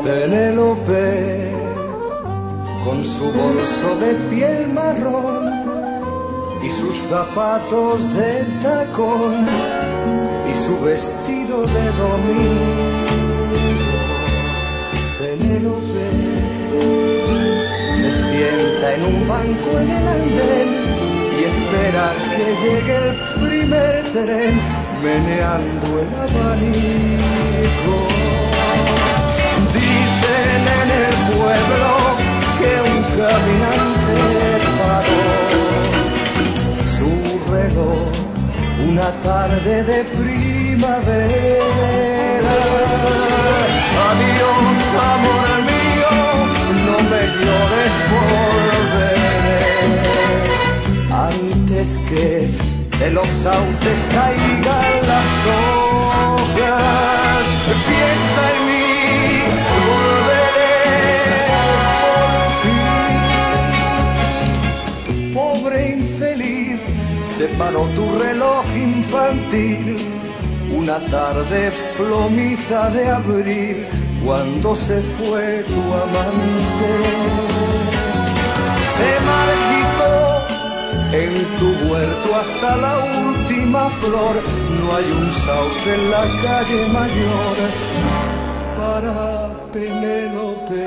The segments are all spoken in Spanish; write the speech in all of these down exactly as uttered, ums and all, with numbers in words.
Penélope, con su bolso de piel marrón y sus zapatos de tacón y su vestido de domingo. Penélope se sienta en un banco en el andén y espera que llegue el primer tren, meneando el abanico. Dicen en el pueblo que un caminante paró su reloj una tarde de primavera. Adiós, amor mío, no me llores, volveré antes que de los sauces caigan las hojas. Piensa en mí, volveré por ti. Pobre infeliz, se paró tu reloj infantil una tarde plomiza de abril, cuando se fue tu amante. Se marchitó en tu huerto hasta la última flor, no hay un sauce en la calle mayor para Penélope.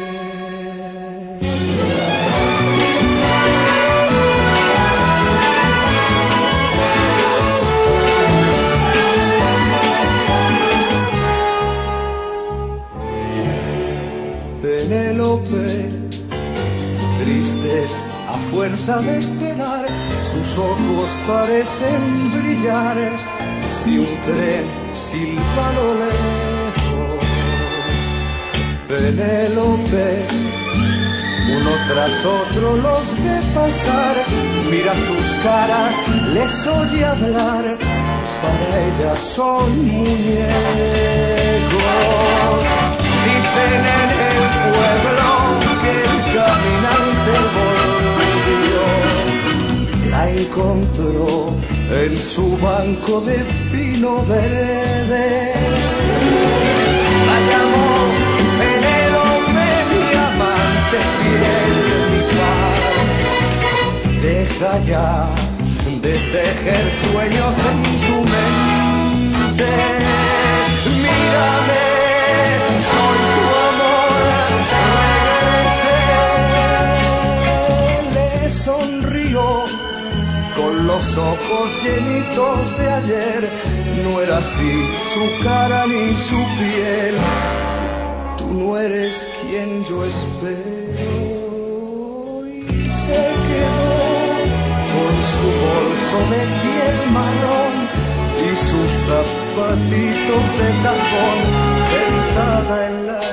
Penélope, tristes a fuerza de esperar, sus ojos parecen brillar si un tren silba a lo lejos. Penélope, uno tras otro los ve pasar, mira sus caras, les oye hablar, para ella son muñecos. Dicen en el pueblo que el caminante volvió, la encontró en su banco de pino verde. La llamó Penélope, mi amante fiel, mi paz. Deja ya de tejer sueños en tu mente. Mírame, soy tu amor, regresé. Le sonrió con los ojos llenitos de ayer, no era así su cara ni su piel, tú no eres quien yo espero. Y se quedó con su bolso de piel marrón y sus zapatitos de tacón, sentada en la